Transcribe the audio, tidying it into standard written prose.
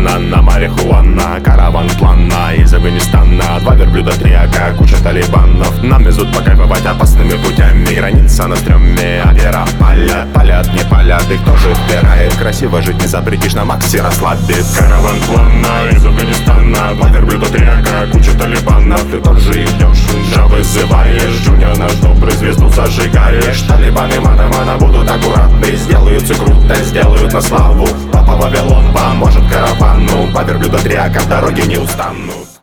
Афганистана на марихуана, караван плана из Афганистана. 2 верблюда, 3 ака, куча талибанов. Нам везут покайфовать опасными путями. Граница на стреме, авера палят, не палят, их тоже впирает. Красиво жить не запретишь, на максе расслабит. Караван плана из Афганистана, 2 верблюда, 3 ака, куча талибанов. Ты тоже их ждешь, уже вызываешь. Джуниор наш добрый, звезду зажигаешь. Талибаны мана будут аккуратны, сделают все круто, сделают на славу. Папа Вавилон поможет каравану, 2 верблюда, 3 ака в дороге не устанут.